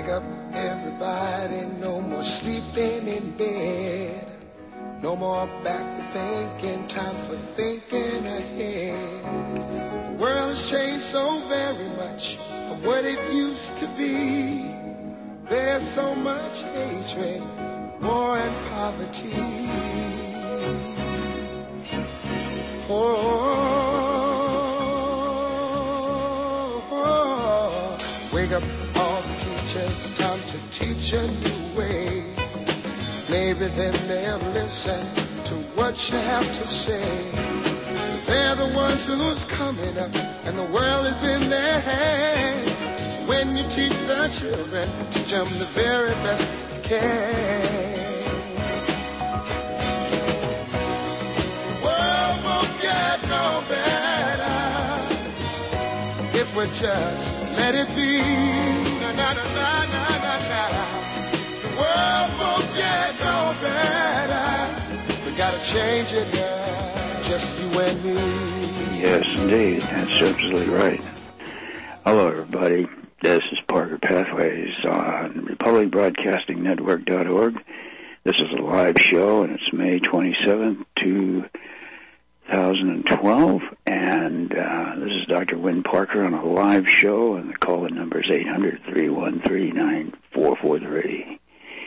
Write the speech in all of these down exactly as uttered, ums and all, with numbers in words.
Wake up, everybody, no more sleeping in bed. No more back thinking, time for thinking ahead. The world has changed so very much from what it used to be. There's so much hatred, war and poverty. Oh, oh, oh. Wake up all the teachers, time to teach a new way. Maybe then they'll listen to what you have to say. They're the ones who's coming up, and the world is in their hands. When you teach the children, teach them the very best you can. The world won't get no better if we just let it be. Na na na na na na na. The world won't get no better. We gotta change it now, just you and me. Yes, indeed. That's absolutely right. Hello, everybody. This is Parker Pathways on Republic Broadcasting Network dot org. This is a live show, and it's May twenty-seventh, two thousand twelve. And uh, this is Doctor Wynn Parker on a live show, and the call-in number is eight hundred, three one three, nine four four three.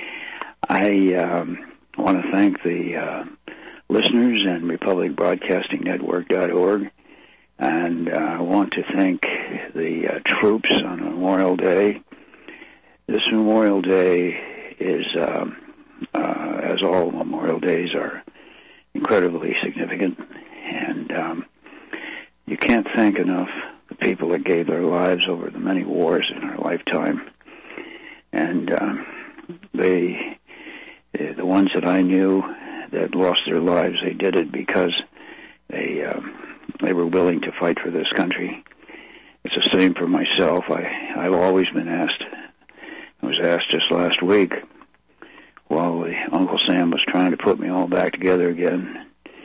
I um, want to thank the uh, listeners and Republic Broadcasting Network dot org, and uh, I want to thank the uh, troops on Memorial Day. This Memorial Day is, um, uh, as all Memorial Days are, incredibly significant, and um, you can't thank enough the people that gave their lives over the many wars in our lifetime, and um, they... The ones that I knew that lost their lives, they did it because they um, they were willing to fight for this country. It's the same for myself. I, I've always been asked. I was asked just last week while the Uncle Sam was trying to put me all back together again.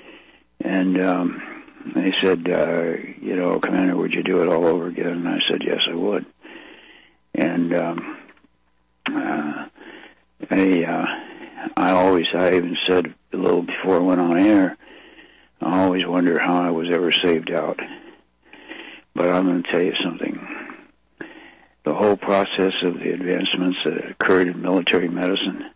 And um, they said, uh, you know, Commander, would you do it all over again? And I said, yes, I would. And um, uh, I... Uh, I always, I even said a little before I went on air, I always wonder how I was ever saved out. But I'm going to tell you something. The whole process of the advancements that occurred in military medicine,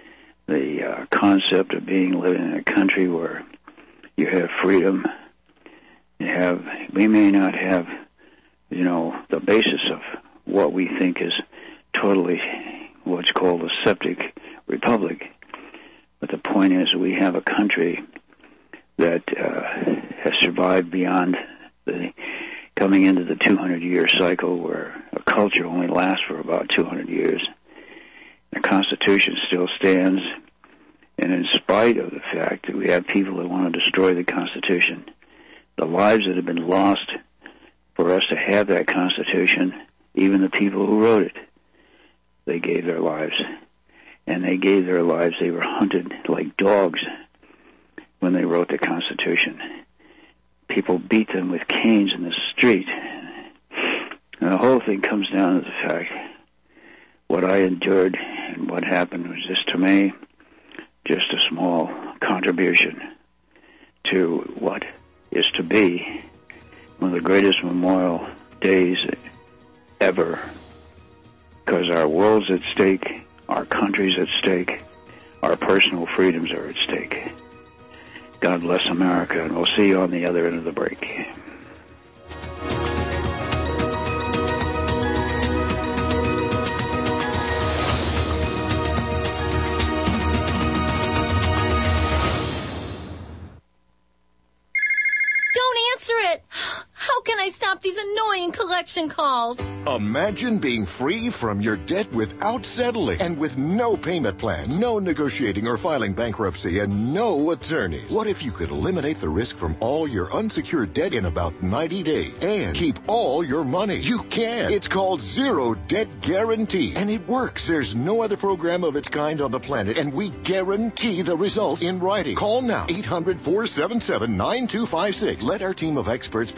the uh, concept of being living in a country where you have freedom, you have, we may not have, you know, the basis of what we think is totally what's called a septic republic. But the point is, we have a country that uh, has survived beyond the coming into the two hundred year cycle, where a culture only lasts for about two hundred years. The Constitution still stands, and in spite of the fact that we have people that want to destroy the Constitution, the lives that have been lost for us to have that Constitution, even the people who wrote it, they gave their lives. And they gave their lives. They were hunted like dogs when they wrote the Constitution. People beat them with canes in the street. And the whole thing comes down to the fact what I endured and what happened was just, to me, just a small contribution to what is to be one of the greatest Memorial Days ever, because our world's at stake, our country's at stake, our personal freedoms are at stake. God bless America, and we'll see you on the other end of the break. Don't answer it! How can I stop these annoying collection calls? Imagine being free from your debt without settling and with no payment plans, no negotiating or filing bankruptcy, and no attorneys. What if you could eliminate the risk from all your unsecured debt in about ninety days and keep all your money? You can. It's called Zero Debt Guarantee, and it works. There's no other program of its kind on the planet, and we guarantee the results in writing. Call now, eight hundred, four seven seven, nine two five six. Let our team of experts provide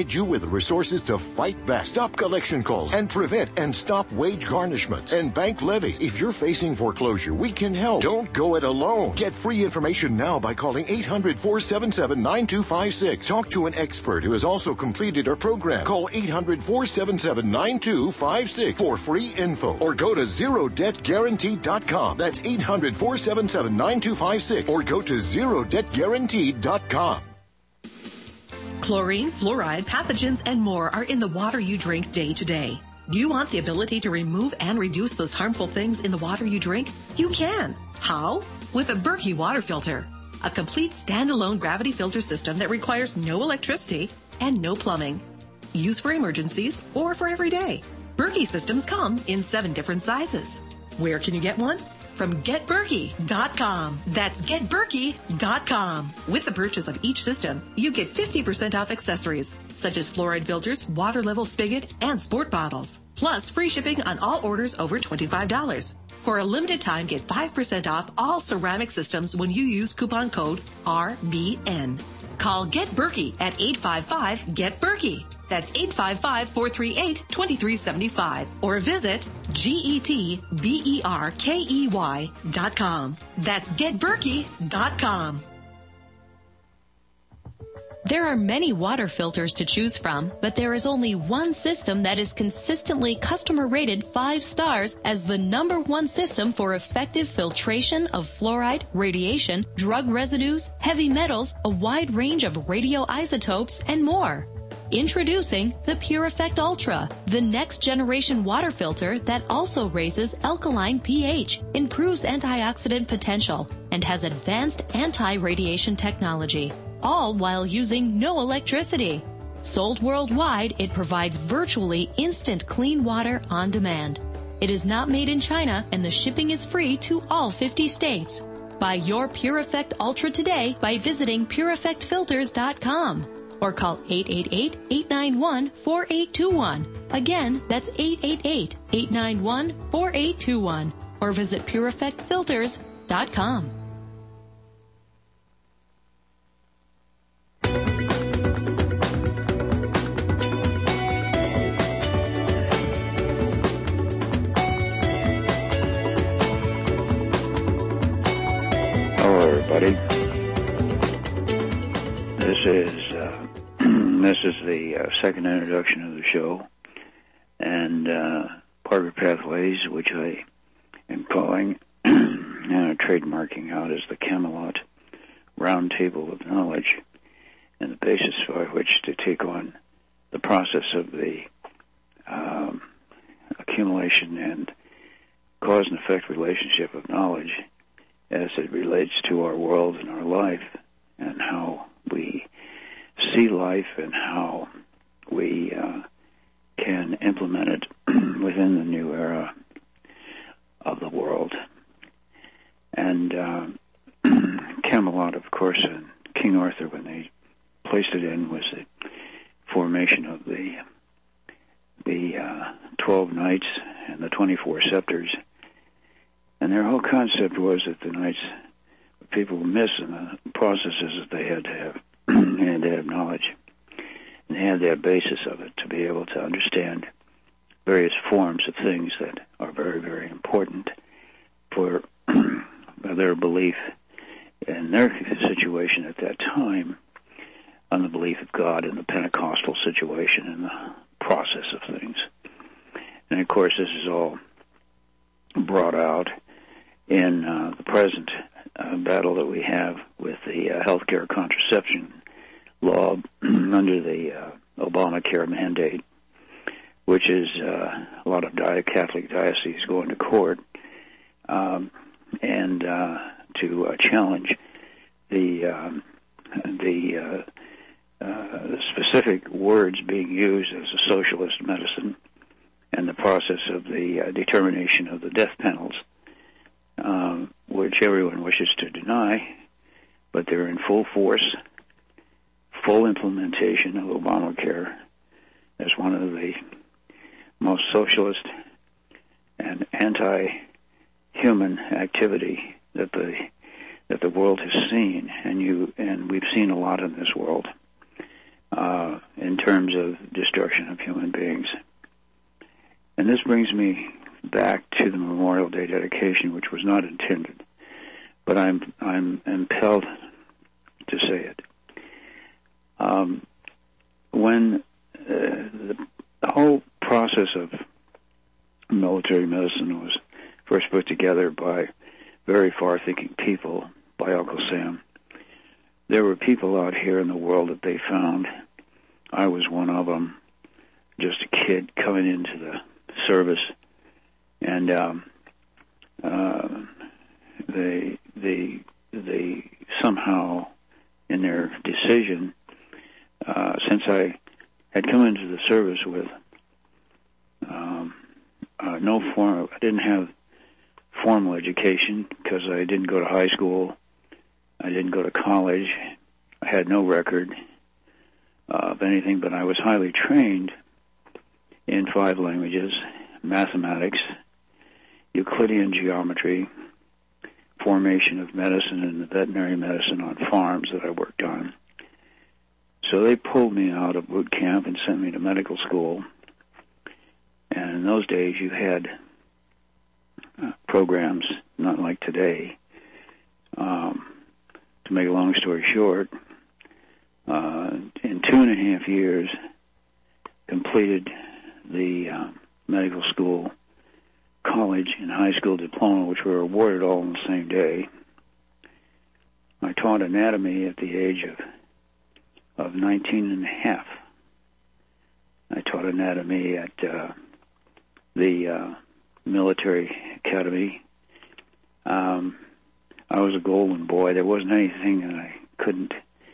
provide you with the resources to fight back, stop collection calls, and prevent and stop wage garnishments and bank levies. If you're facing foreclosure, we can help. Don't go it alone. Get free information now by calling eight hundred, four seven seven, nine two five six. Talk to an expert who has also completed our program. Call eight hundred, four seven seven, nine two five six for free info or go to zero debt guaranteed dot com. That's eight hundred, four seven seven, nine two five six or go to zero debt guaranteed dot com. Chlorine, fluoride, pathogens, and more are in the water you drink day to day. Do you want the ability to remove and reduce those harmful things in the water you drink? You can. How? With a Berkey water filter. A complete standalone gravity filter system that requires no electricity and no plumbing. Used for emergencies or for every day. Berkey systems come in seven different sizes. Where can you get one? From get berkey dot com. That's get berkey dot com. With the purchase of each system, you get fifty percent off accessories, such as fluoride filters, water level spigot, and sport bottles. Plus, free shipping on all orders over twenty-five dollars. For a limited time, get five percent off all ceramic systems when you use coupon code R B N. Call Get Berkey at eight five five, get berkey. That's eight five five, four three eight, two three seven five. Or visit G E T B E R K E Y dot com. That's get berkey dot com. There are many water filters to choose from, but there is only one system that is consistently customer rated five stars as the number one system for effective filtration of fluoride, radiation, drug residues, heavy metals, a wide range of radioisotopes, and more. Introducing the Pure Effect Ultra, the next generation water filter that also raises alkaline pH, improves antioxidant potential, and has advanced anti-radiation technology, all while using no electricity. Sold worldwide, it provides virtually instant clean water on demand. It is not made in China, and the shipping is free to all fifty states. Buy your Pure Effect Ultra today by visiting pure effect filters dot com. Or call eight eight eight, eight nine one, four eight two one. Again, that's eight eight eight, eight nine one, four eight two one. Or visit pure effect filters dot com. Hello, everybody. This is uh, this is the uh, second introduction of the show, and uh, Parker Pathways, which I am calling and trademarking out as the Camelot Round Table of Knowledge, and the basis by which to take on the process of the um, accumulation and cause and effect relationship of knowledge as it relates to our world and our life, and how we see life and how we uh, can implement it within the new era of the world. And uh, Camelot, of course, and King Arthur, when they placed it in, was the formation of the the uh, twelve knights and the twenty-four scepters. And their whole concept was that the knights, what people miss in the process is that they had to have they had to have knowledge, and they had that basis of it to be able to understand various forms of things that are very, very important for their belief in their situation at that time, on the belief of God in the Pentecostal situation and the process of things. And of course, this is all brought out in uh, the present uh, battle that we have with the uh, healthcare contraception law under the uh, Obamacare mandate, which is uh, a lot of di- Catholic dioceses going to court um, and uh, to uh, challenge the um, the uh, uh, specific words being used as a socialist medicine and the process of the uh, determination of the death penalties, um, which everyone wishes to deny, but they're in full force, full implementation of Obamacare as one of the most socialist and anti-human activity that the that the world has seen, and you and we've seen a lot in this world uh, in terms terms of destruction of human beings. And this brings me back to the Memorial Day dedication, which was not intended, but I'm I'm impelled to say it. Um, when uh, the, the whole process of military medicine was first put together by very far-thinking people, by Uncle Sam, there were people out here in the world that they found. I was one of them, just a kid coming into the service, and um, uh, they they they somehow, in their decision, uh, since I had come into the service with um, uh, no form, I didn't have formal education because I didn't go to high school, I didn't go to college, I had no record uh, of anything, but I was highly trained in five languages, mathematics, Euclidean geometry, formation of medicine and veterinary medicine on farms that I worked on. So they pulled me out of boot camp and sent me to medical school. And in those days you had uh, programs, not like today. Um, to make a long story short, uh, in two and a half years, completed the uh, medical school, college, and high school diploma, which were awarded all on the same day. I taught anatomy at the age of of nineteen and a half. I taught anatomy at uh, the uh, military academy. Um, I was a golden boy. There wasn't anything that I couldn't,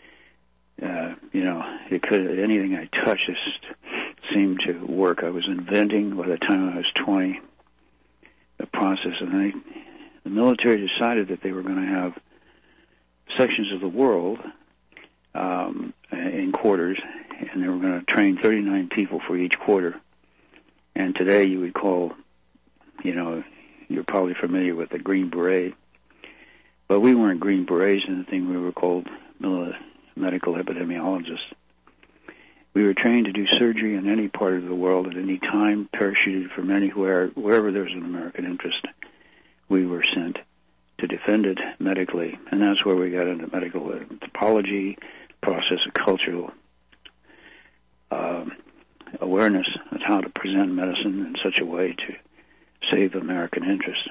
uh, you know, it could anything I touched just seemed to work. I was inventing by the time I was twenty. The process, and they, the military decided that they were going to have sections of the world um, in quarters, and they were going to train thirty-nine people for each quarter. And today you would call, you know, you're probably familiar with the Green Beret, but we weren't Green Berets in the thing. We were called medical epidemiologists. We were trained to do surgery in any part of the world at any time, parachuted from anywhere, wherever there was an American interest. We were sent to defend it medically, and that's where we got into medical anthropology, process of cultural uh, awareness of how to present medicine in such a way to save American interest.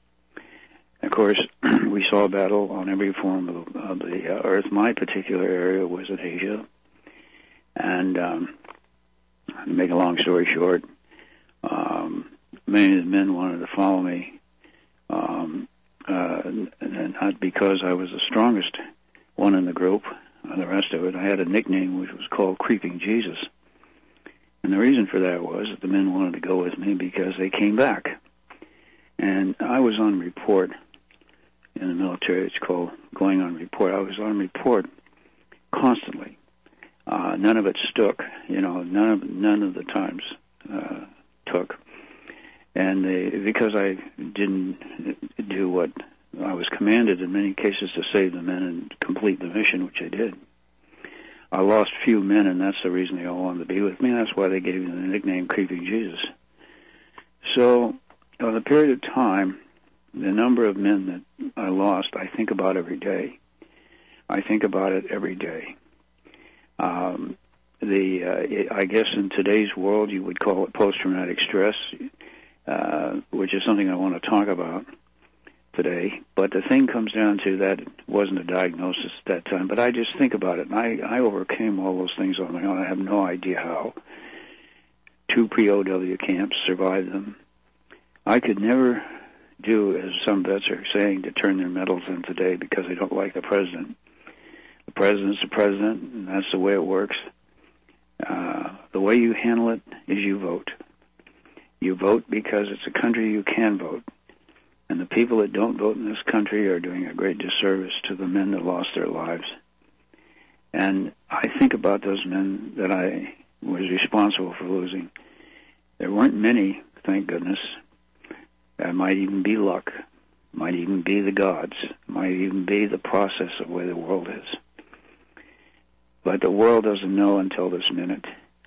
Of course, we saw battle on every form of, of the uh, earth. My particular area was in Asia. And um, to make a long story short, um, many of the men wanted to follow me, um, uh, and not because I was the strongest one in the group. Uh, the rest of it, I had a nickname which was called Creeping Jesus. And the reason for that was that the men wanted to go with me because they came back. And I was on report in the military. It's called going on report. I was on report constantly. Uh, none of it stuck, you know, none of none of the times uh, took. And they, because I didn't do what I was commanded in many cases to save the men and complete the mission, which I did, I lost few men, and that's the reason they all wanted to be with me. That's why they gave me the nickname Creeping Jesus. So, over the period of time, the number of men that I lost, I think about every day. I think about it every day. Um, the uh, I guess in today's world you would call it post-traumatic stress, uh, which is something I want to talk about today. But the thing comes down to that it wasn't a diagnosis at that time, but I just think about it, and I, I overcame all those things on my own. I have no idea how. Two pre-O W camps, survived them. I could never do, as some vets are saying, to turn their medals in today because they don't like the president. The president's the president, and that's the way it works. Uh, the way you handle it is you vote. You vote because it's a country you can vote. And the people that don't vote in this country are doing a great disservice to the men that lost their lives. And I think about those men that I was responsible for losing. There weren't many, thank goodness. It might even be luck. Might even be the gods. Might even be the process of where the world is. But the world doesn't know until this minute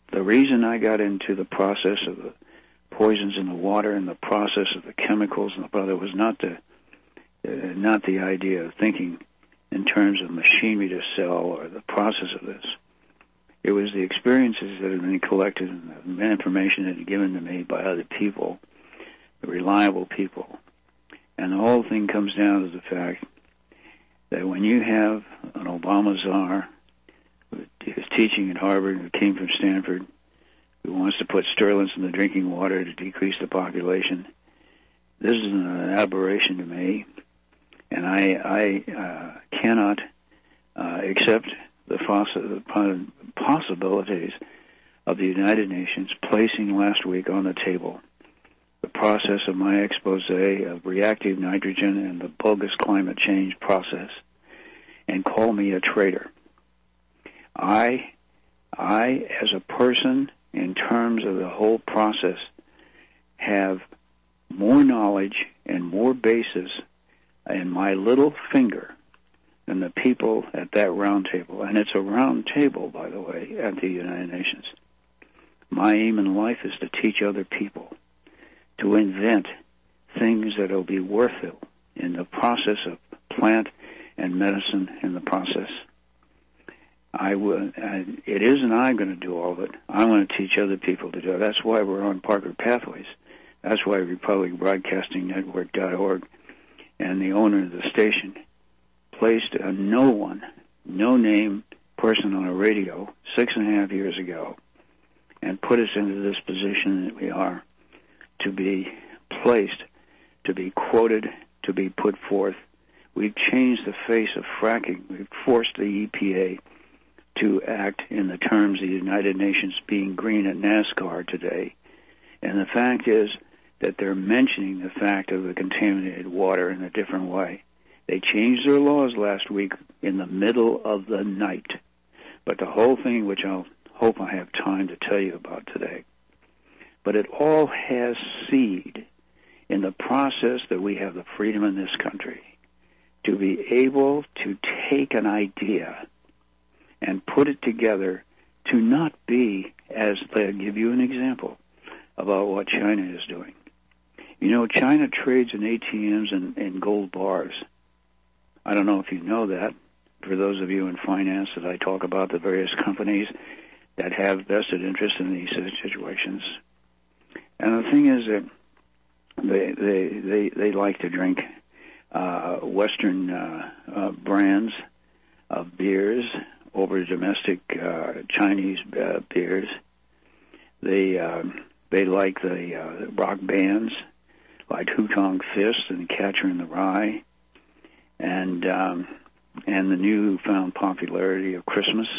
the reason I got into the process of the poisons in the water and the process of the chemicals and the brother was not the uh, not the idea of thinking in terms of machinery to sell or the process of this. It was the experiences that had been collected and the information that had been given to me by other people, the reliable people. And the whole thing comes down to the fact that when you have an Obama czar who is teaching at Harvard, who came from Stanford, who wants to put sterlins in the drinking water to decrease the population, this is an aberration to me, and I, I uh, cannot uh, accept the poss- possibilities of the United Nations placing last week on the table the process of my expose of reactive nitrogen and the bogus climate change process and call me a traitor. I, I, as a person, in terms of the whole process, have more knowledge and more basis in my little finger than the people at that round table. And it's a round table, by the way, at the United Nations. My aim in life is to teach other people to invent things that will be worth it in the process of plant and medicine in the process. I will, I, it isn't I'm going to do all of it. I'm going to teach other people to do it. That's why we're on Parker Pathways. That's why Republic Broadcasting Network dot org and the owner of the station placed a no one, no name person on a radio six and a half years ago and put us into this position that we are, to be placed, to be quoted, to be put forth. We've changed the face of fracking. We've forced the E P A to act in the terms of the United Nations being green at NASCAR today. And the fact is that they're mentioning the fact of the contaminated water in a different way. They changed their laws last week in the middle of the night. But the whole thing, which I'll hope I have time to tell you about today, but it all has seed in the process that we have the freedom in this country to be able to take an idea and put it together to not be, as they'll give you an example about what China is doing. You know, China trades in A T Ms and, and gold bars. I don't know if you know that. For those of you in finance that I talk about, the various companies that have vested interest in these situations. And the thing is that they they they, they like to drink uh, Western uh, uh, brands of beers over domestic uh, Chinese uh, beers. They uh, they like the uh, rock bands like Hutong Fist and Catcher in the Rye, and um, and the newfound popularity of Christmas.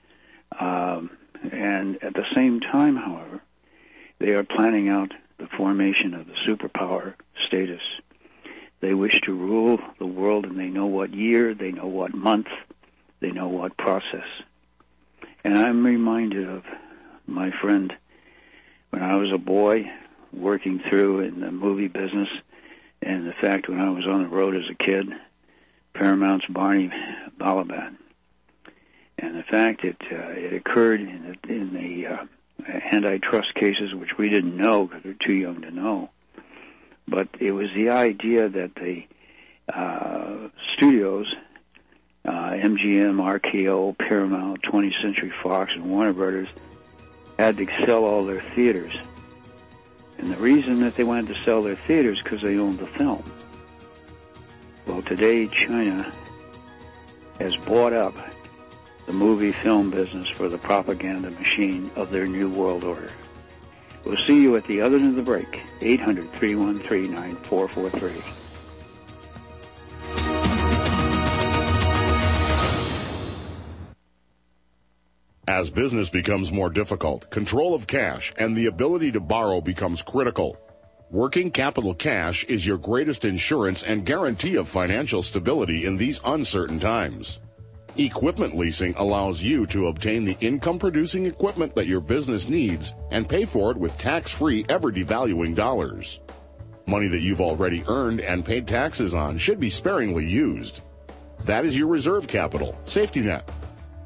Um, and at the same time, however, they are planning out the formation of the superpower status. They wish to rule the world, and they know what year, they know what month, they know what process. And I'm reminded of my friend when I was a boy working through in the movie business, and the fact when I was on the road as a kid, Paramount's Barney Balaban. And the fact that uh, it occurred in the, in the uh, antitrust cases, which we didn't know because we're too young to know. But it was the idea that the uh, studios, uh, M G M, R K O, Paramount, twentieth Century Fox, and Warner Brothers, had to sell all their theaters. And the reason that they wanted to sell their theaters because they owned the film. Well, today China has bought up the movie film business for the propaganda machine of their new world order. We'll see you at the other end of the break, eight hundred, three one three, nine four four three. As business becomes more difficult, control of cash and the ability to borrow becomes critical. Working capital cash is your greatest insurance and guarantee of financial stability in these uncertain times. Equipment leasing allows you to obtain the income-producing equipment that your business needs and pay for it with tax-free, ever-devaluing dollars. Money that you've already earned and paid taxes on should be sparingly used. That is your reserve capital, safety net.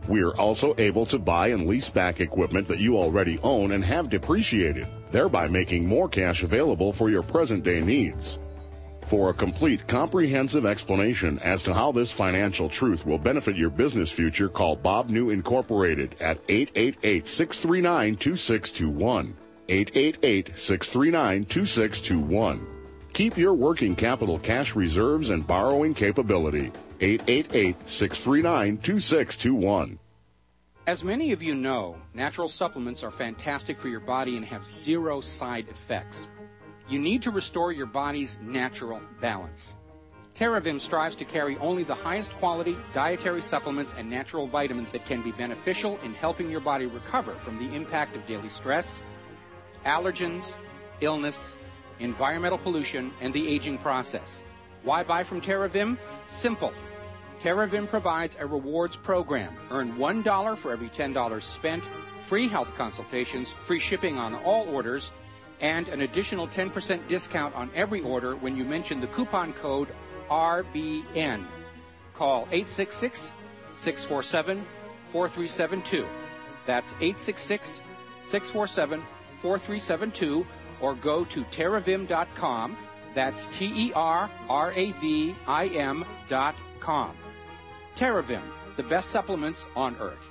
We are also able to buy and lease back equipment that you already own and have depreciated, thereby making more cash available for your present-day needs. For a complete, comprehensive explanation as to how this financial truth will benefit your business future, call Bob New Incorporated at eight eight eight, six three nine, two six two one. eight eight eight, six three nine, two six two one. Keep your working capital cash reserves and borrowing capability. eight eight eight, six three nine, two six two one. As many of you know, natural supplements are fantastic for your body and have zero side effects. You need to restore your body's natural balance. TerraVim strives to carry only the highest quality dietary supplements and natural vitamins that can be beneficial in helping your body recover from the impact of daily stress, allergens, illness, environmental pollution, and the aging process. Why buy from TerraVim? Simple. TerraVim provides a rewards program. Earn one dollar for every ten dollars spent, free health consultations, free shipping on all orders, and an additional ten percent discount on every order when you mention the coupon code R B N. Call eight six six, six four seven, four three seven two. That's eight six six, six four seven, four three seven two, or go to terravim dot com. That's T E R R A V I M dot com. TerraVim, the best supplements on earth.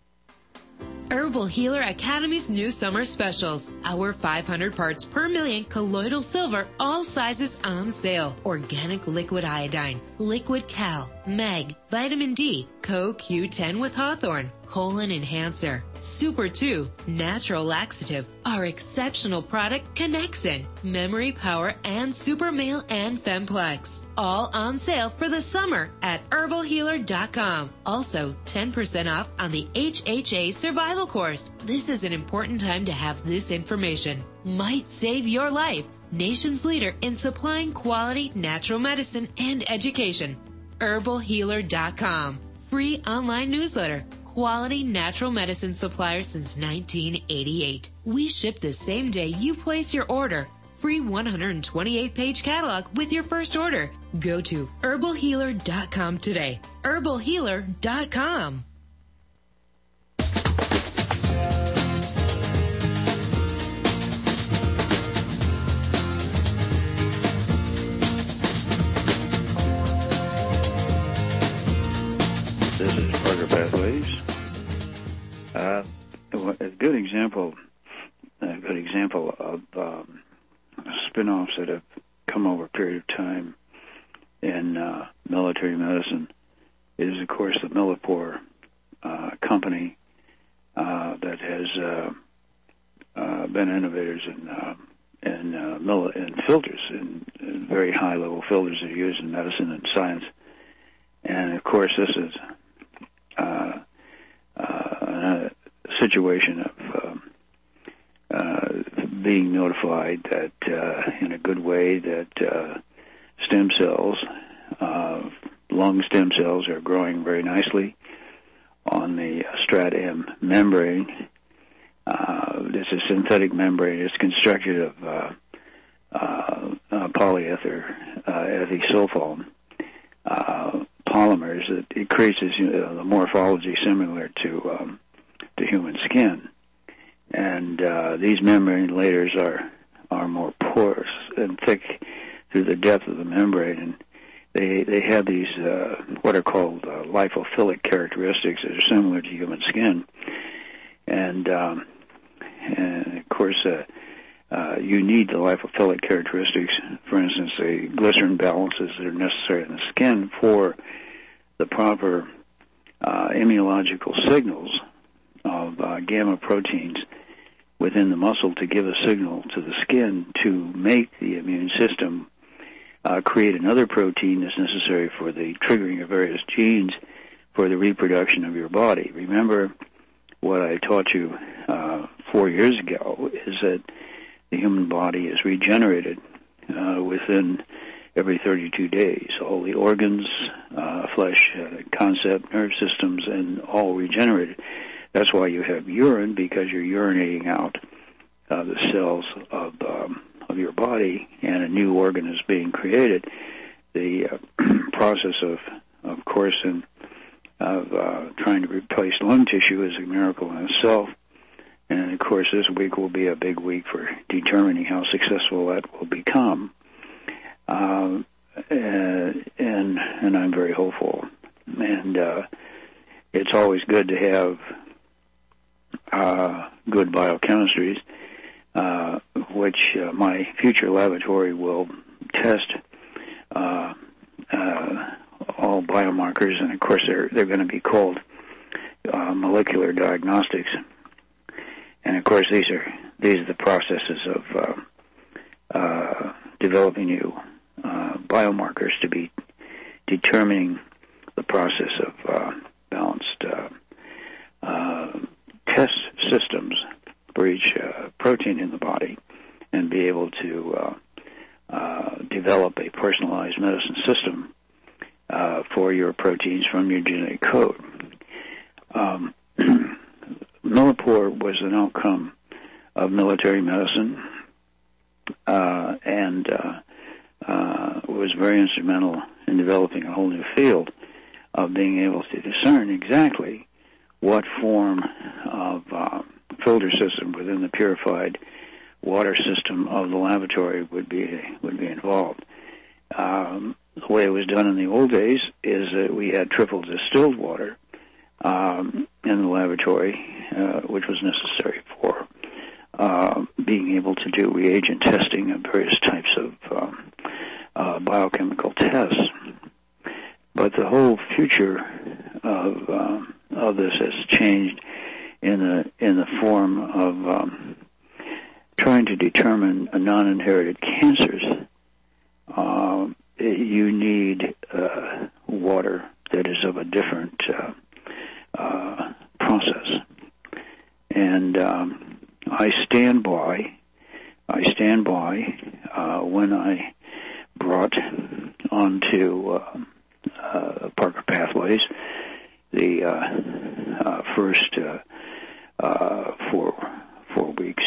Herbal Healer Academy's new summer specials. Our five hundred parts per million colloidal silver, all sizes on sale. Organic liquid iodine, liquid cal, mag, vitamin D, Co Q ten with Hawthorne, colon enhancer, Super two, natural laxative, our exceptional product Connexin, memory power, and Super Male and Femplex. All on sale for the summer at herbal healer dot com. Also, ten percent off on the H H A Survival Course. This is an important time to have this information. Might save your life. Nation's leader in supplying quality natural medicine and education. herbal healer dot com. Free online newsletter. Quality natural medicine supplier since nineteen eighty-eight. We ship the same day you place your order. Free one hundred twenty-eight page catalog with your first order. Go to herbal healer dot com today. herbal healer dot com. This is Parker Pathways. Uh, a good example, a good example of um, spin-offs that have come over a period of time in uh, military medicine is, of course, the Millipore uh, company uh, that has uh, uh, been innovators in uh, in, uh, mill- in filters, in, in very high-level filters that are used in medicine and science. And, of course, this is uh, uh, a situation of um, uh, being notified that, uh, in a good way, that uh, stem cells, uh, lung stem cells, are growing very nicely on the strat-M membrane. Uh, this is a synthetic membrane. It's constructed of uh, uh, uh, polyether uh, ethysulfone uh, polymers. It, it creates this, you know, the morphology similar to um, to human skin, and uh, these membrane layers are are more porous and thick through the depth of the membrane, and they they have these uh, what are called uh, lipophilic characteristics that are similar to human skin, and um, and of course uh, uh, you need the lipophilic characteristics. For instance, the glycerin balances that are necessary in the skin for the proper uh, immunological signals of uh, gamma proteins within the muscle to give a signal to the skin to make the immune system uh, create another protein that's necessary for the triggering of various genes for the reproduction of your body. Remember what I taught you uh, four years ago is that the human body is regenerated uh, within every thirty-two days. All the organs, uh, flesh, uh, concept, nerve systems, and all regenerated. That's why you have urine, because you're urinating out uh, the cells of um, of your body, and a new organ is being created. The uh, process of, of course, in of uh, trying to replace lung tissue is a miracle in itself. And, of course, this week will be a big week for determining how successful that will become. Uh, and, and I'm very hopeful. And uh, it's always good to have uh, good biochemistries, uh, which uh, my future laboratory will test uh, uh, all biomarkers, and of course they're they're going to be called uh, molecular diagnostics. And of course these are these are the processes of uh, uh, developing new uh, biomarkers to be determining the process of uh, balanced uh, uh, test systems for each uh, protein in the body, and be able to uh, uh, develop a personalized medicine system uh, for your proteins from your genetic code. Um, Millipore was an outcome of military medicine, uh, and uh, uh, was very instrumental in developing a whole new field of being able to discern exactly what form of uh, filter system within the purified water system of the laboratory would be would be involved. Um, the way it was done in the old days is that we had triple distilled water um, in the laboratory, uh, which was necessary for uh, being able to do reagent testing of various types of um, uh, biochemical tests. But the whole future of uh, of this has changed in the in the form of um, trying to determine a non-inherited cancers. Uh, you need uh, water that is of a different uh, uh, process, and um, I stand by. I stand by uh, when I brought onto uh, uh, Parker Pathways the uh, uh, first uh, uh, four four weeks,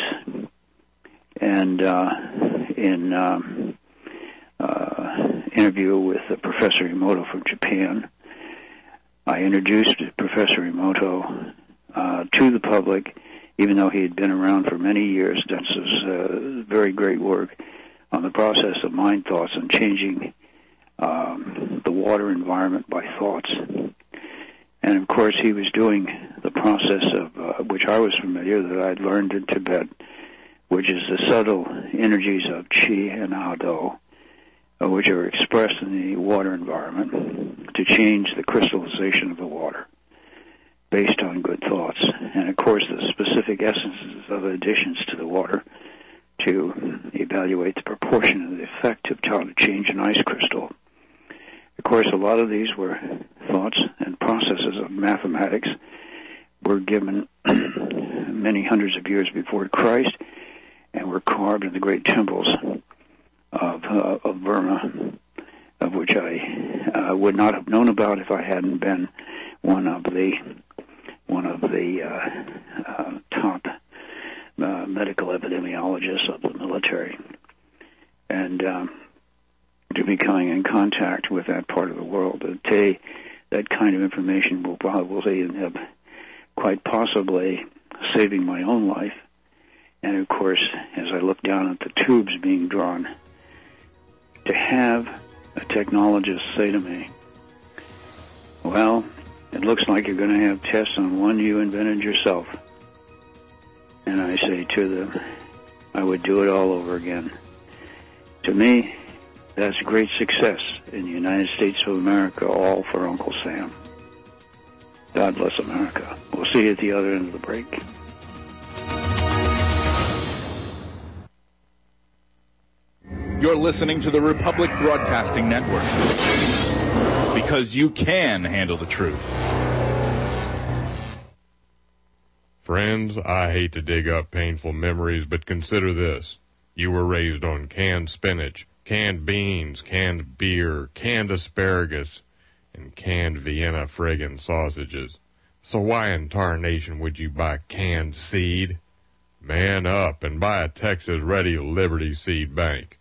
and uh, in um, uh, interview with uh, Professor Emoto from Japan, I introduced Professor Emoto uh, to the public, even though he had been around for many years. That's his uh, very great work on the process of mind thoughts and changing um, the water environment by thoughts. And, of course, he was doing the process of uh, which I was familiar, that I'd learned in Tibet, which is the subtle energies of Qi and Hado, uh, which are expressed in the water environment to change the crystallization of the water based on good thoughts. And, of course, the specific essences of additions to the water to evaluate the proportion and the effect of how to change an ice crystal. Of course, a lot of these were thoughts and processes of mathematics were given many hundreds of years before Christ and were carved in the great temples of, uh, of Burma, of which I uh, would not have known about if I hadn't been one of the one of the uh, uh, top uh, medical epidemiologists of the military, and um, to be coming in contact with that part of the world. Today, that kind of information will probably end up quite possibly saving my own life. And, of course, as I look down at the tubes being drawn, to have a technologist say to me, well, it looks like you're going to have tests on one you invented yourself. And I say to them, I would do it all over again. To me, that's great success in the United States of America, all for Uncle Sam. God bless America. We'll see you at the other end of the break. You're listening to the Republic Broadcasting Network, because you can handle the truth. Friends, I hate to dig up painful memories, but consider this. You were raised on canned spinach, canned beans, canned beer, canned asparagus, and canned Vienna friggin' sausages. So why in tarnation would you buy canned seed? Man up and buy a Texas Ready Liberty Seed Bank.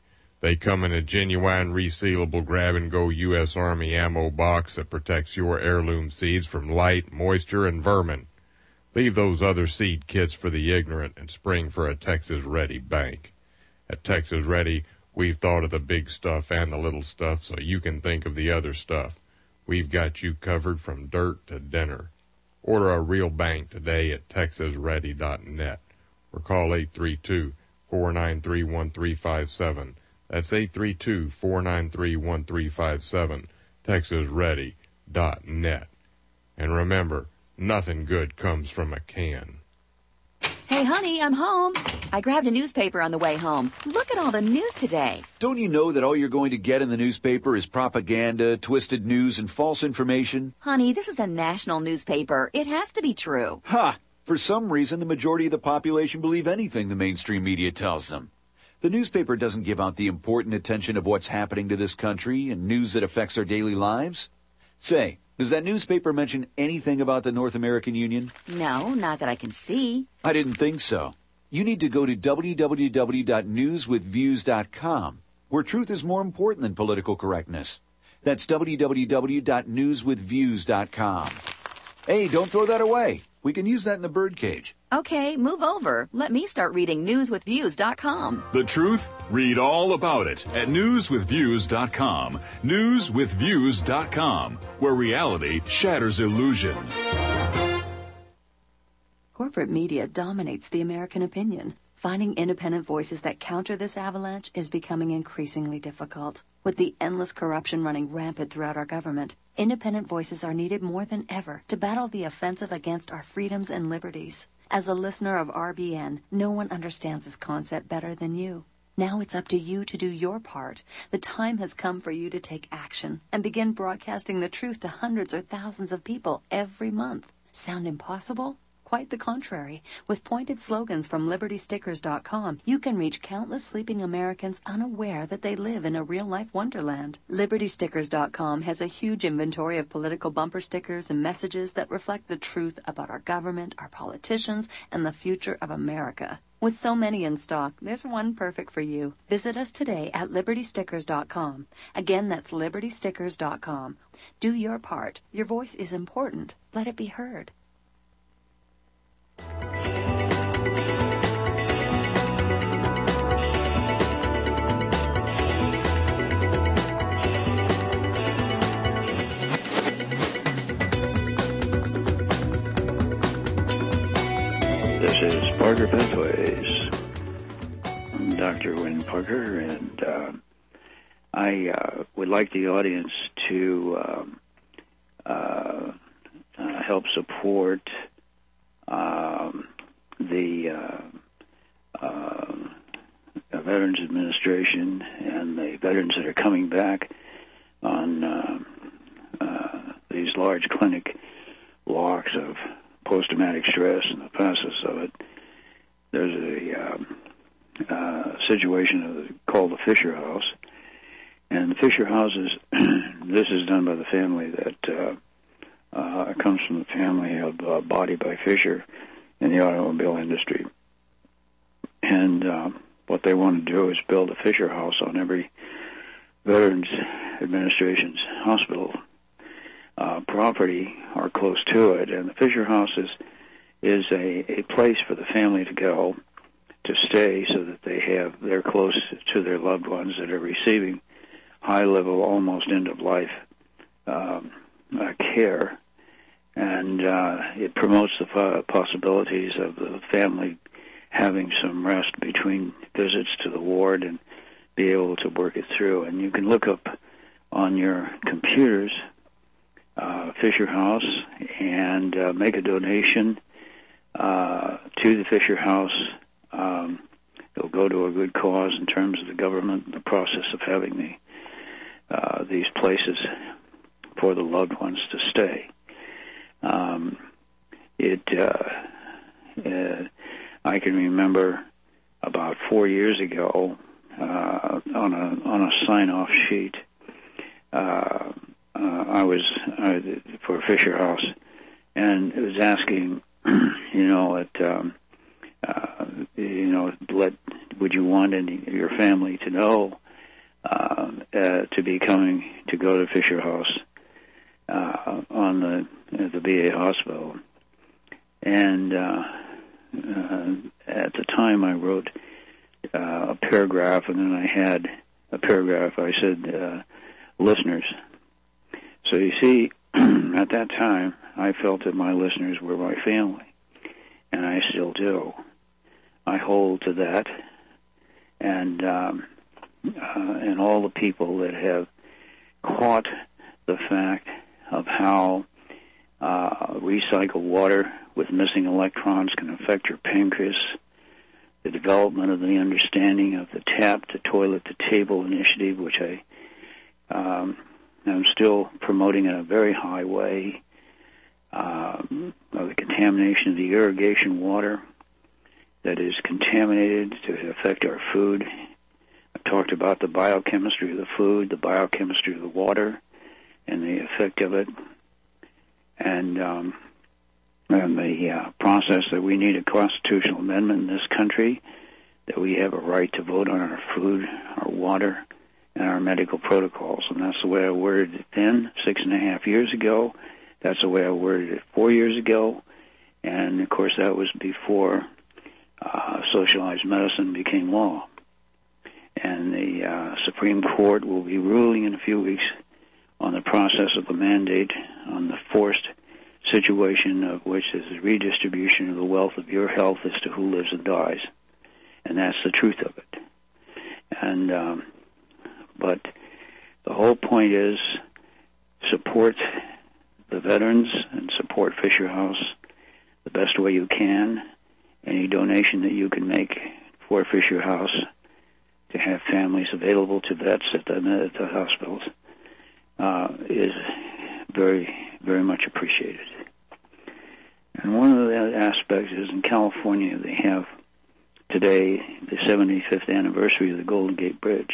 They come in a genuine resealable grab-and-go U S Army ammo box that protects your heirloom seeds from light, moisture, and vermin. Leave those other seed kits for the ignorant and spring for a Texas Ready bank. At Texas Ready, we've thought of the big stuff and the little stuff so you can think of the other stuff. We've got you covered from dirt to dinner. Order a real bank today at texas ready dot net or call eight three two, four nine three, one three five seven. That's eight three two, four nine three, one three five seven, texas ready dot net. And remember, nothing good comes from a can. Hey, honey, I'm home. I grabbed a newspaper on the way home. Look at all the news today. Don't you know that all you're going to get in the newspaper is propaganda, twisted news, and false information? Honey, this is a national newspaper. It has to be true. Ha! For some reason, the majority of the population believe anything the mainstream media tells them. The newspaper doesn't give out the important attention of what's happening to this country and news that affects our daily lives. Say, does that newspaper mention anything about the North American Union? No, not that I can see. I didn't think so. You need to go to w w w dot news with views dot com, where truth is more important than political correctness. That's w w w dot news with views dot com. Hey, don't throw that away. We can use that in the birdcage. Okay, move over. Let me start reading news with views dot com. The truth? Read all about it at news with views dot com. news with views dot com, where reality shatters illusion. Corporate media dominates the American opinion. Finding independent voices that counter this avalanche is becoming increasingly difficult. With the endless corruption running rampant throughout our government, independent voices are needed more than ever to battle the offensive against our freedoms and liberties. As a listener of R B N, no one understands this concept better than you. Now it's up to you to do your part. The time has come for you to take action and begin broadcasting the truth to hundreds or thousands of people every month. Sound impossible? Quite the contrary. With pointed slogans from liberty stickers dot com, you can reach countless sleeping Americans unaware that they live in a real-life wonderland. liberty stickers dot com has a huge inventory of political bumper stickers and messages that reflect the truth about our government, our politicians, and the future of America. With so many in stock, there's one perfect for you. Visit us today at liberty stickers dot com. Again, that's liberty stickers dot com. Do your part. Your voice is important. Let it be heard. This is Parker Pathways. I'm Doctor Wynn Parker, and uh, I uh, would like the audience to um, uh, uh, help support Um, the uh, uh, Veterans Administration and the veterans that are coming back on uh, uh, these large clinic blocks of post-traumatic stress and the process of it. There's a um, uh, situation of, called the Fisher House, and the Fisher House is this is done by the family that uh, Uh, it comes from the family of uh, Body by Fisher in the automobile industry. And uh, what they want to do is build a Fisher House on every Veterans Administration's hospital uh, property or close to it. And the Fisher House is, is a, a place for the family to go to stay so that they have, they're close to their loved ones that are receiving high-level, almost end-of-life um, uh, care. And uh, it promotes the uh, possibilities of the family having some rest between visits to the ward and be able to work it through. And you can look up on your computers uh, Fisher House and uh, make a donation uh, to the Fisher House. Um, it'll go to a good cause in terms of the government and the process of having the uh, these places for the loved ones to stay. Um, it, uh, uh, I can remember about four years ago, uh, on a, on a sign-off sheet, uh, uh, I was, uh, for Fisher House, and it was asking, you know, it, um, uh, you know, let, would you want any, your family to know uh, uh, to be coming to go to Fisher House uh, on the at the V A hospital, and uh, uh, at the time I wrote uh, a paragraph, and then I had a paragraph. I said, uh, "Listeners." So you see, at that time, I felt that my listeners were my family, and I still do. I hold to that, and um, uh, and all the people that have caught the fact of how uh, recycled water with missing electrons can affect your pancreas, the development of the understanding of the tap to toilet to table initiative, which I um, am still promoting in a very high way, um, of the contamination of the irrigation water that is contaminated to affect our food. I've talked about the biochemistry of the food, the biochemistry of the water, and the effect of it, and um, and the uh, process that we need a constitutional amendment in this country, that we have a right to vote on our food, our water, and our medical protocols. And that's the way I worded it then, six and a half years ago. That's the way I worded it four years ago. And, of course, that was before uh, socialized medicine became law. And the uh, Supreme Court will be ruling in a few weeks on the process of the mandate, on the forced situation of which is the redistribution of the wealth of your health as to who lives and dies. And that's the truth of it. And um, but the whole point is support the veterans and support Fisher House the best way you can. Any donation that you can make for Fisher House to have families available to vets at the, at the hospitals uh, is very, very much appreciated. And one of the aspects is in California they have today the seventy-fifth anniversary of the Golden Gate Bridge.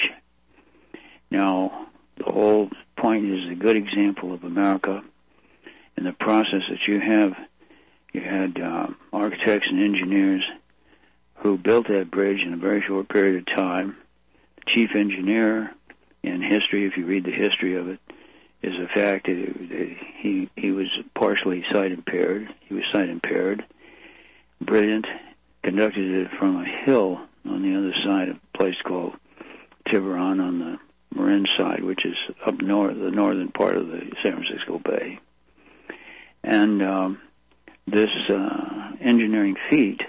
Now, the whole point is a good example of America in the process that you have. You had um, architects and engineers who built that bridge in a very short period of time. The chief engineer in history, if you read the history of it, is the fact that, it, that he he was partially sight impaired. He was sight impaired. Brilliant. Conducted it from a hill on the other side of a place called Tiburon on the Marin side, which is up north, the northern part of the San Francisco Bay. And um, this uh, engineering feat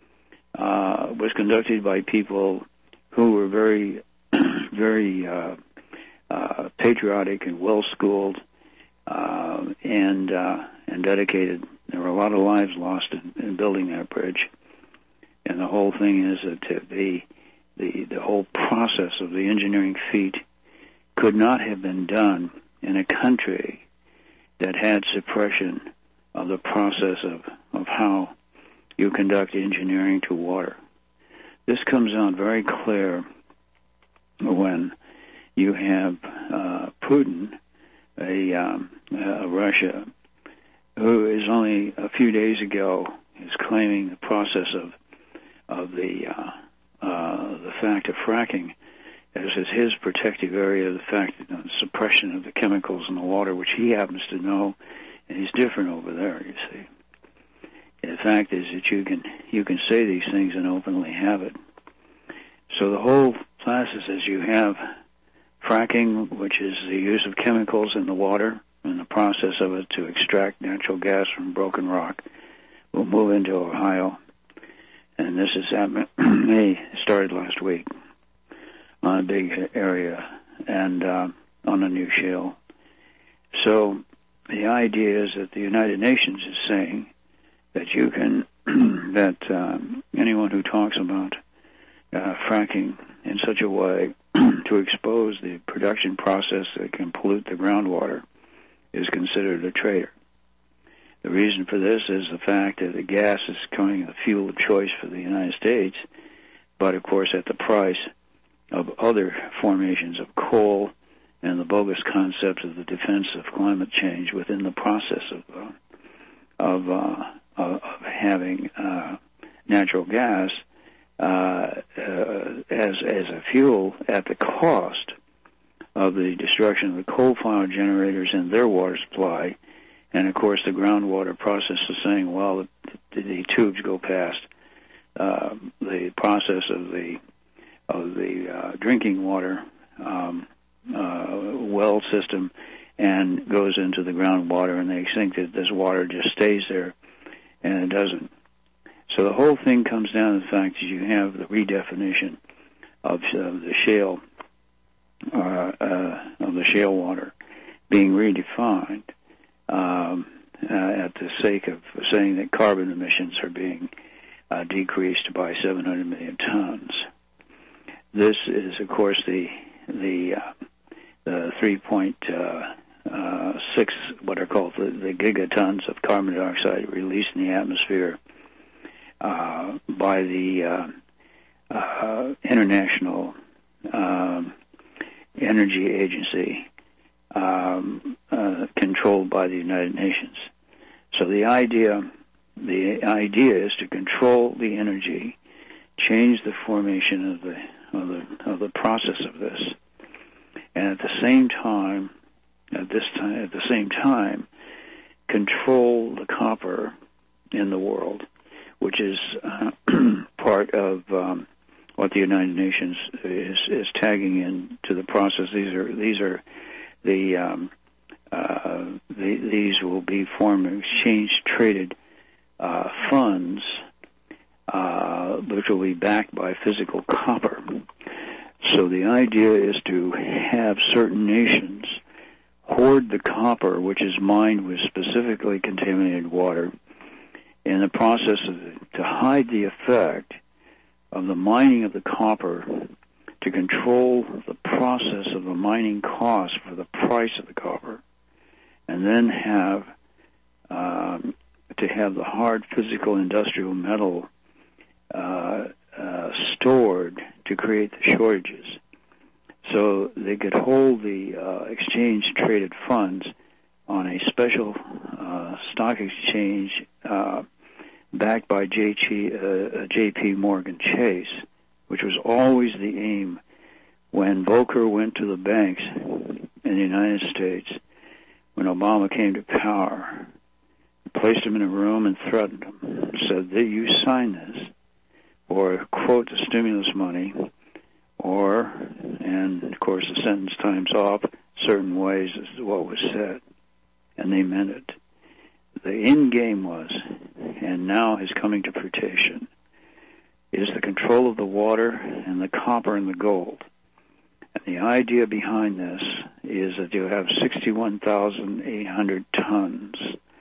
uh, was conducted by people who were very, very uh, uh, patriotic and well-schooled uh, and uh, and dedicated. There were a lot of lives lost in, in building that bridge. And the whole thing is that the, the the whole process of the engineering feat could not have been done in a country that had suppression of the process of, of how you conduct engineering to water. This comes out very clear when you have uh, Putin, a, um, uh, Russia, who is only a few days ago is claiming the process of of the uh, uh, the fact of fracking as is his protective area, the fact that the suppression of the chemicals in the water, which he happens to know, and he's different over there, you see. And the fact is that you can you can say these things and openly have it. So the whole process is you have fracking, which is the use of chemicals in the water, and the process of it to extract natural gas from broken rock. We'll move into Ohio. And this is May started last week on a big area and uh, on a new shale. So the idea is that the United Nations is saying that you can that um, anyone who talks about uh, fracking in such a way to expose the production process that can pollute the groundwater is considered a traitor. The reason for this is the fact that the gas is becoming the fuel of choice for the United States, but of course at the price of other formations of coal and the bogus concept of the defense of climate change within the process of uh, of, uh, of having uh, natural gas uh, uh, as as a fuel at the cost of the destruction of the coal-fired generators and their water supply. And, of course, the groundwater process is saying, well, the, the tubes go past uh, the process of the of the uh, drinking water um, uh, well system and goes into the groundwater, and they think that this water just stays there, and it doesn't. So the whole thing comes down to the fact that you have the redefinition of, of the shale uh, uh, of the shale water being redefined um, uh, at the sake of saying that carbon emissions are being uh, decreased by seven hundred million tons. This is, of course, the the, uh, the three point six, what are called the, the gigatons of carbon dioxide released in the atmosphere uh, by the uh, uh, International um, Energy Agency, um, uh, controlled by the United Nations. So the idea, the idea is to control the energy, change the formation of the of the of the process of this, and at the same time, at this time, at the same time, control the copper in the world, which is uh, part of um, what the United Nations is is tagging into the process. These are these are the um, uh, the, these will be form of exchange traded uh, funds, uh, which will be backed by physical copper. So the idea is to have certain nations hoard the copper, which is mined with specifically contaminated water, in the process of, to hide the effect of the mining of the copper, to control the process of the mining cost for the price of the copper, and then have um, to have the hard physical industrial metal uh, uh, stored to create the shortages. So they could hold the uh, exchange-traded funds on a special uh, stock exchange uh, backed by J P, uh, J P Morgan Chase, which was always the aim when Volcker went to the banks in the United States, when Obama came to power, placed him in a room and threatened him, said that you sign this, or quote the stimulus money, or, and of course the sentence times off certain ways is what was said, and they meant it. The end game was, and now is coming to fruition, is the control of the water and the copper and the gold. And the idea behind this is that you have sixty-one thousand eight hundred tons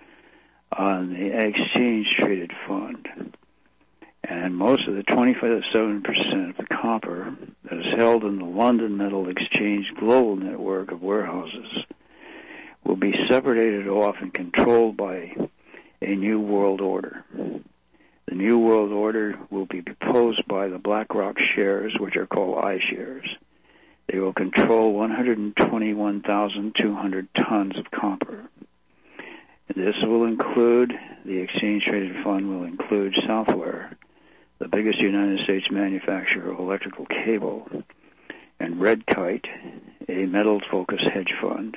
on the exchange-traded fund. And most of the twenty-seven percent of the copper that is held in the London Metal Exchange global network of warehouses will be separated off and controlled by a new world order. The new world order will be proposed by the BlackRock shares, which are called iShares. They will control one hundred twenty-one thousand two hundred tons of copper. This will include, the exchange-traded fund will include Southwire, the biggest United States manufacturer of electrical cable, and Red Kite, a metals-focused hedge fund,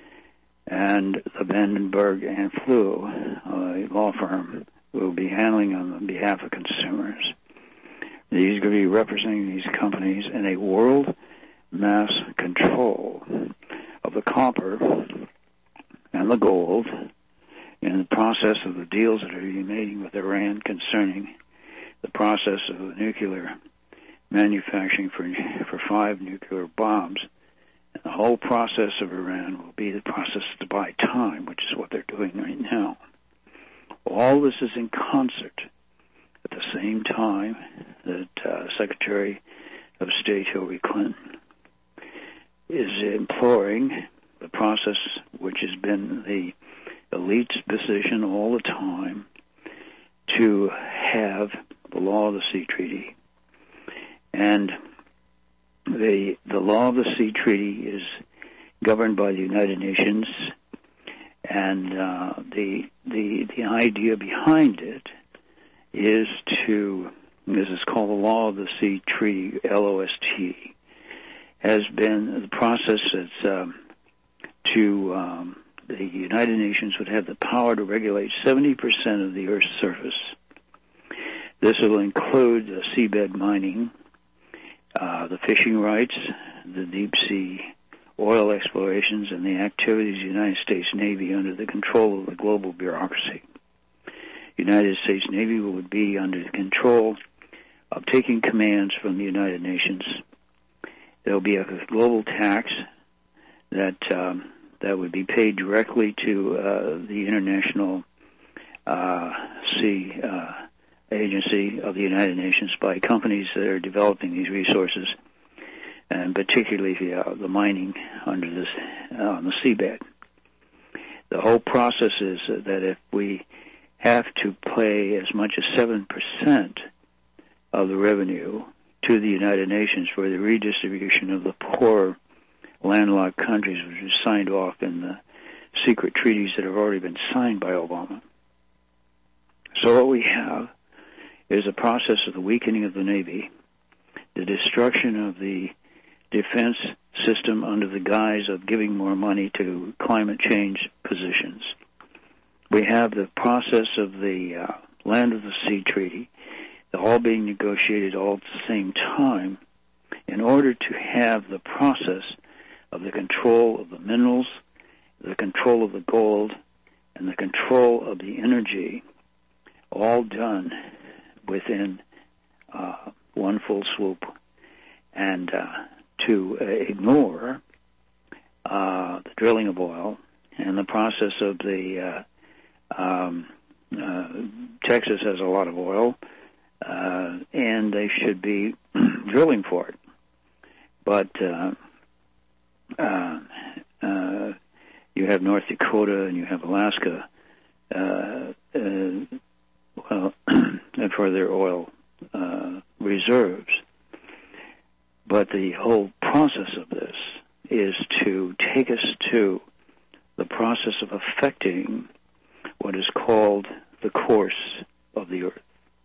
and the Vandenberg and Flew, a law firm, will be handling on behalf of consumers. These are going to be representing these companies in a world mass control of the copper and the gold in the process of the deals that are being made with Iran concerning the process of nuclear manufacturing for for five nuclear bombs. And the whole process of Iran will be the process to buy time, which is what they're doing right now. All this is in concert at the same time that uh, Secretary of State Hillary Clinton is imploring the process, which has been the elite's decision all the time, to have the law of the sea treaty. And the the law of the sea treaty is governed by the United Nations, and uh, the the the idea behind it is to, this is called the law of the sea treaty, L O S T, has been the process that's um, to um, the United Nations would have the power to regulate seventy percent of the Earth's surface. This will include the seabed mining, uh, the fishing rights, the deep sea oil explorations, and the activities of the United States Navy under the control of the global bureaucracy. The United States Navy would be under the control of taking commands from the United Nations. There will be a global tax that um, that would be paid directly to uh, the International uh, Sea uh, Agency of the United Nations by companies that are developing these resources, and particularly the, uh, the mining under this uh, on the seabed. The whole process is that if we have to pay as much as seven percent of the revenue to the United Nations for the redistribution of the poor landlocked countries, which was signed off in the secret treaties that have already been signed by Obama. So what we have is a process of the weakening of the Navy, the destruction of the defense system under the guise of giving more money to climate change positions. We have the process of the uh, Land of the Sea Treaty, all being negotiated all at the same time in order to have the process of the control of the minerals, the control of the gold, and the control of the energy, all done within uh, one full swoop, and uh, to uh, ignore uh, the drilling of oil and the process of the uh, um, uh, Texas has a lot of oil, uh, and they should be drilling for it. But uh, uh, uh, you have North Dakota and you have Alaska, uh, uh, well, for their oil uh, reserves. But the whole process of this is to take us to the process of affecting what is called the course of the Earth.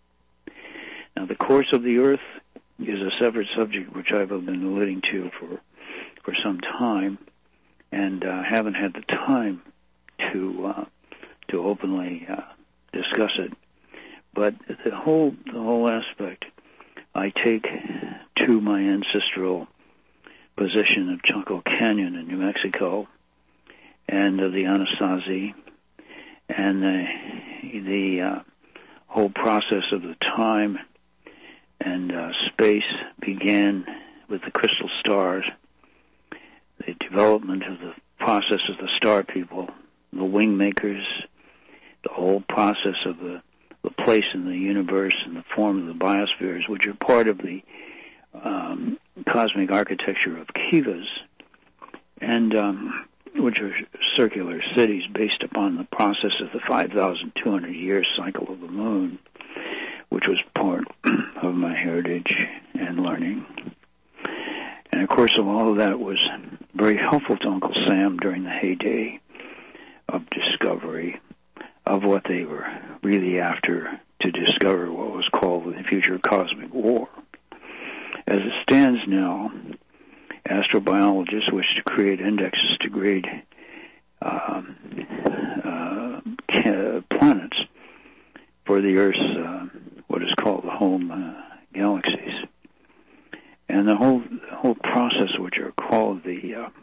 Now, the course of the Earth is a separate subject which I've been alluding to for for some time, and uh, haven't had the time to uh, to openly uh, discuss it. But the whole the whole aspect, I take to my ancestral position of Chaco Canyon in New Mexico, and of the Anasazi, and the the uh, whole process of the time and uh, space began with the crystal stars, the development of the process of the star people, the wing makers, the whole process of the, the place in the universe and the form of the biospheres, which are part of the um, cosmic architecture of Kivas, and um, which are circular cities based upon the process of the five thousand two hundred year cycle of the moon, which was part of my heritage and learning. And of course, all of that was very helpful to Uncle Sam during the heyday of discovery of what they were really after, to discover what was called the future cosmic war. As it stands now, astrobiologists wish to create indexes to grade um, uh, planets for the Earth's uh, what is called the home uh, galaxies, and the whole the whole process, which are called the uh,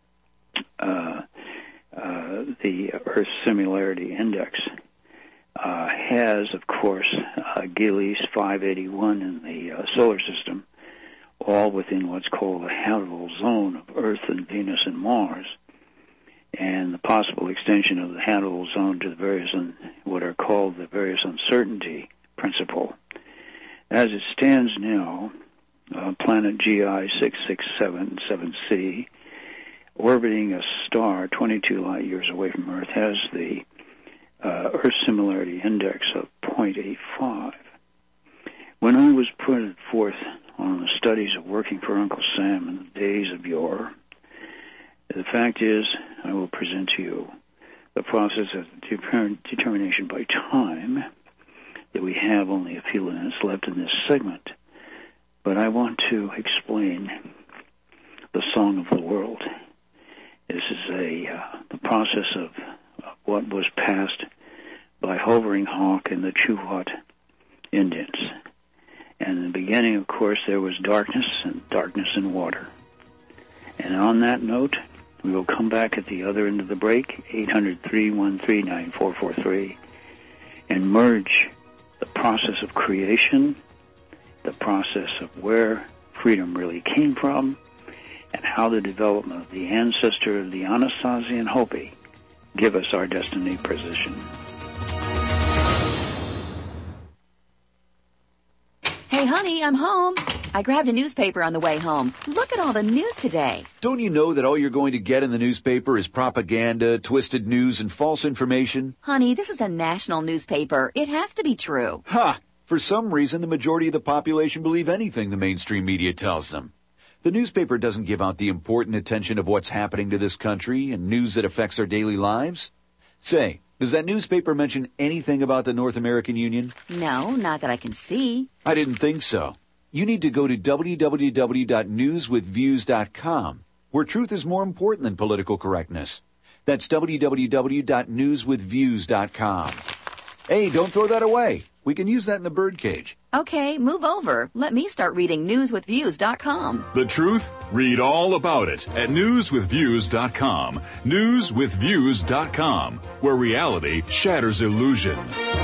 uh, uh, the Earth Similarity Index, uh, has, of course, uh, Gliese five eighty-one in the uh, solar system, all within what's called the habitable zone of Earth and Venus and Mars, and the possible extension of the habitable zone to the various un- what are called the various uncertainty principle. As it stands now, uh, planet G I six six seven seven c, orbiting a star twenty-two light years away from Earth, has the uh, Earth Similarity Index of zero point eight five. When I was put forth on the studies of working for Uncle Sam in the days of yore, the fact is, I will present to you the process of determination by time, that we have only a few minutes left in this segment. But I want to explain song of the world. This is a uh, the process of uh, what was passed by Hovering Hawk and the Chewat Indians. And in the beginning, of course, there was darkness and darkness and water. And on that note, we will come back at the other end of the break, eight hundred, three one three, nine four four three, and merge the process of creation, the process of where freedom really came from, and how the development of the ancestor of the Anasazi and Hopi give us our destiny position. Hey, honey, I'm home. I grabbed a newspaper on the way home. Look at all the news today. Don't you know that all you're going to get in the newspaper is propaganda, twisted news, and false information? Honey, this is a national newspaper. It has to be true. Ha! For some reason, the majority of the population believe anything the mainstream media tells them. The newspaper doesn't give out the important attention of what's happening to this country and news that affects our daily lives. Say, does that newspaper mention anything about the North American Union? No, not that I can see. I didn't think so. You need to go to w w w dot news with views dot com, where truth is more important than political correctness. That's w w w dot news with views dot com. Hey, don't throw that away. We can use that in the birdcage. Okay, move over. Let me start reading news with views dot com. The truth? Read all about it at news with views dot com. news with views dot com, where reality shatters illusion.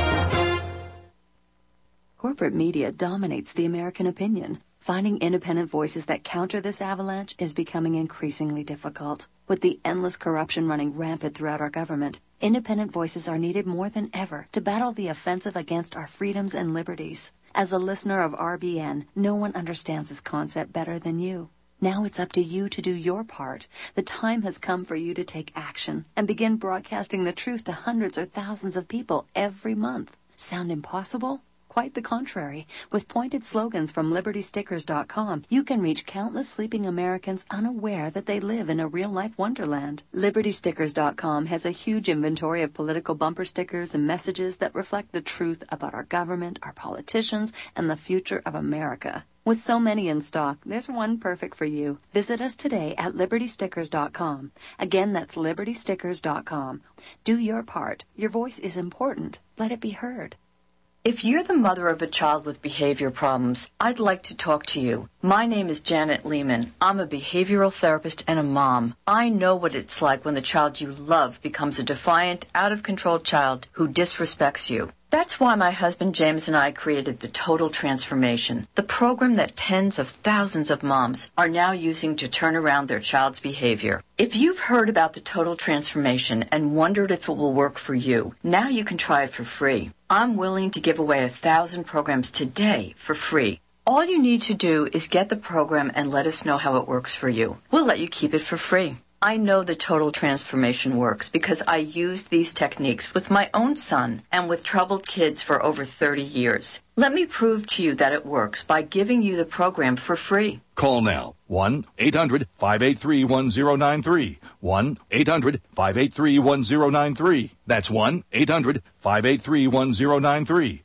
Corporate media dominates the American opinion. Finding independent voices that counter this avalanche is becoming increasingly difficult. With the endless corruption running rampant throughout our government, independent voices are needed more than ever to battle the offensive against our freedoms and liberties. As a listener of R B N, no one understands this concept better than you. Now it's up to you to do your part. The time has come for you to take action and begin broadcasting the truth to hundreds or thousands of people every month. Sound impossible? Quite the contrary. With pointed slogans from liberty stickers dot com, you can reach countless sleeping Americans unaware that they live in a real-life wonderland. liberty stickers dot com has a huge inventory of political bumper stickers and messages that reflect the truth about our government, our politicians, and the future of America. With so many in stock, there's one perfect for you. Visit us today at liberty stickers dot com. Again, that's liberty stickers dot com. Do your part. Your voice is important. Let it be heard. If you're the mother of a child with behavior problems, I'd like to talk to you. My name is Janet Lehman. I'm a behavioral therapist and a mom. I know what it's like when the child you love becomes a defiant, out-of-control child who disrespects you. That's why my husband James and I created the Total Transformation, the program that tens of thousands of moms are now using to turn around their child's behavior. If you've heard about the Total Transformation and wondered if it will work for you, now you can try it for free. I'm willing to give away a thousand programs today for free. All you need to do is get the program and let us know how it works for you. We'll let you keep it for free. I know the Total Transformation works because I used these techniques with my own son and with troubled kids for over thirty years. Let me prove to you that it works by giving you the program for free. Call now. one eight hundred five eight three one zero nine three. one eight hundred five eight three one zero nine three. That's one eight hundred five eight three one zero nine three.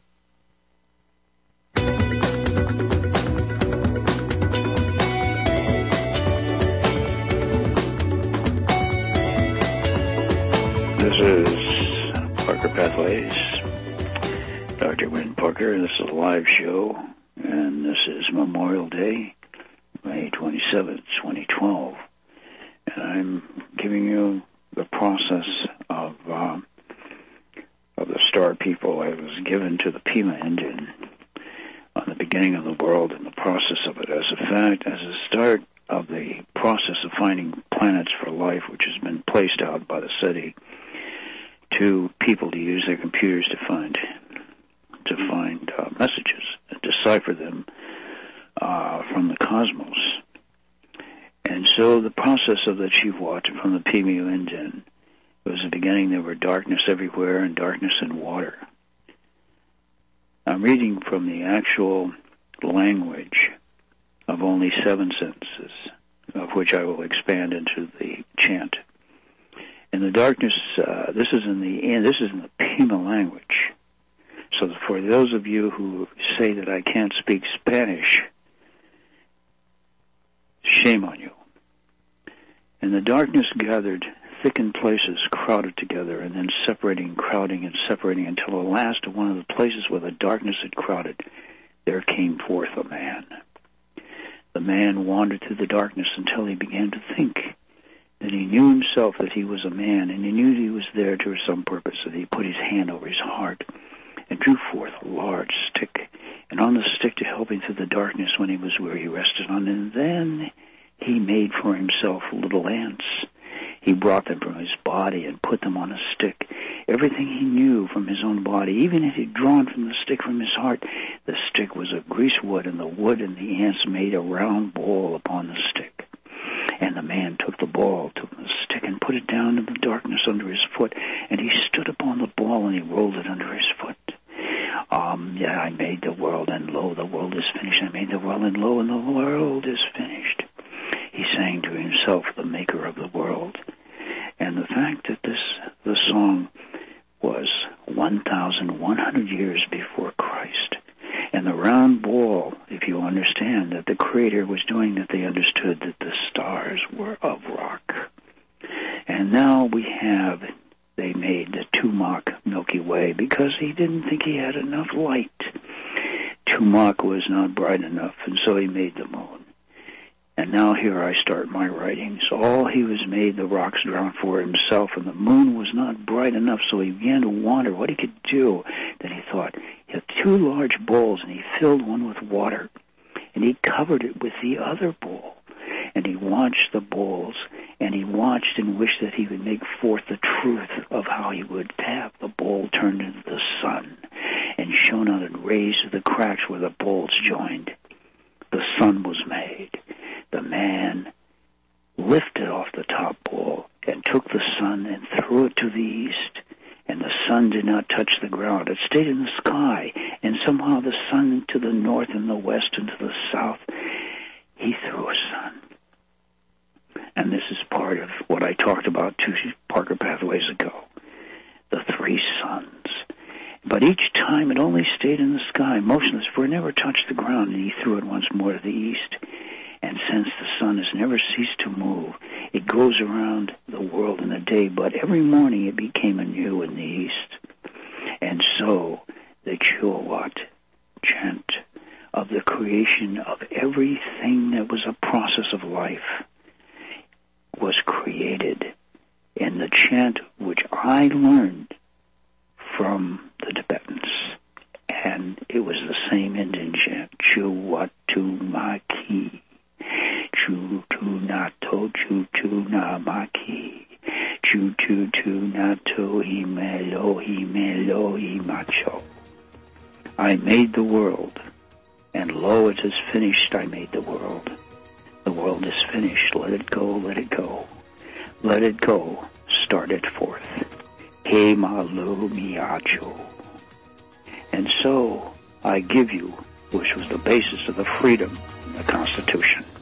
This is Parker Pathways, Doctor Wynn Parker. This is a live show, and this is Memorial Day, May twenty-seventh, twenty twelve. And I'm giving you the process of uh, of the Star People I was given to the Pima Indian on the beginning of the world and the process of it as a fact, as a start of the process of finding planets for life, which has been placed out by the SETI to people to use their computers to find to find uh, messages and decipher them uh, from the cosmos. And so the process of the Chewat from the Pima Indian was the beginning. There were darkness everywhere and darkness and water. I'm reading from the actual language of only seven sentences, of which I will expand into the chant. In the darkness, uh, this is in the this is in the Pima language. So for those of you who say that I can't speak Spanish, shame on you. And the darkness gathered thick in places, crowded together, and then separating, crowding, and separating until at last, at one of the places where the darkness had crowded, there came forth a man. The man wandered through the darkness until he began to think. Then he knew himself that he was a man, and he knew he was there to some purpose, and he put his hand over his heart and drew forth a large stick, and on the stick to help him through the darkness when he was weary, he rested on it. And then he made for himself little ants. He brought them from his body and put them on a stick. Everything he knew from his own body, even if he'd drawn from the stick from his heart, the stick was of grease wood, and the wood and the ants made a round ball upon the stick. And the man took the ball, took the stick, and put it down in the darkness under his foot, and he stood upon the ball, and he rolled it under his foot. Um, yeah, I made the world, and lo, the world is finished. I made the world, and lo, and the world is finished. He sang to himself, the maker of the world. And the fact that this, the song was one thousand one hundred years before Christ. And the round ball, if you understand that the Creator was doing that, they understood that the stars were of rock. And now we have, they made the Tumac Milky Way because he didn't think he had enough light. Tumac was not bright enough, and so he made the moon. And now here I start my writings. All he was made, the rocks drowned for himself, and the moon was not bright enough, so he began to wonder what he could do. Then he thought, he had two large bowls, and he filled one with water, and he covered it with the other bowl. And he watched the bowls, and he watched and wished that he would make forth the truth of how he would have the bowl turned into the sun, and shone out in rays through the cracks where the bowls joined. The sun was made. The man lifted off the top bowl and took the sun and threw it to the east, and the sun did not touch the ground. It stayed in the sky, and somehow the sun to the north and the west and to the south, he threw a sun. And this is part of what I talked about two Parker Pathways ago, the three suns. But each time it only stayed in the sky, motionless, for it never touched the ground, and he threw it once more to the east. And since the sun has never ceased to move, it goes around the world in a day, but every morning it became anew in the east. And so the kilowatt chant of the creation of everything that was a process of life was created in the chant which I learned from the Tibetans. And it was the same Indian chant, Chu-wat-tu ma-ki. Chu-tu-na-to, chu-tu-na-ma-ki. Chu-tu-tu-na-to, hime-lo, hime-lo, hime-cho. I made the world, and lo, it is finished. I made the world. The world is finished. Let it go, let it go. Let it go. Start it forth. He-ma-lo, mi-acho. And so I give you, which was the basis of the freedom in the Constitution.